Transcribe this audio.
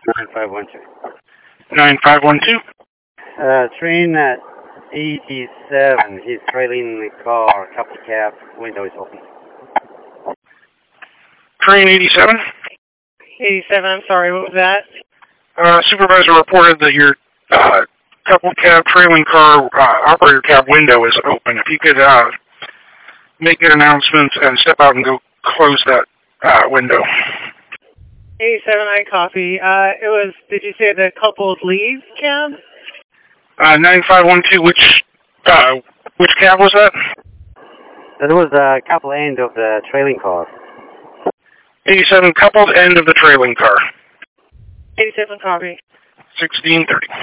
9512. 9512? Train at 87. He's trailing the car. Couple cab. Window is open. Train 87? 87, I'm sorry, what was that? Supervisor reported that your couple cab trailing car operator cab window is open. If you could make an announcement and step out and go close that window. 87, I copy. Did you say the couple's leave cab? 9512, which cab was that? That was the couple end of the trailing car. 87, coupled end of the trailing car. 87, copy. 1630.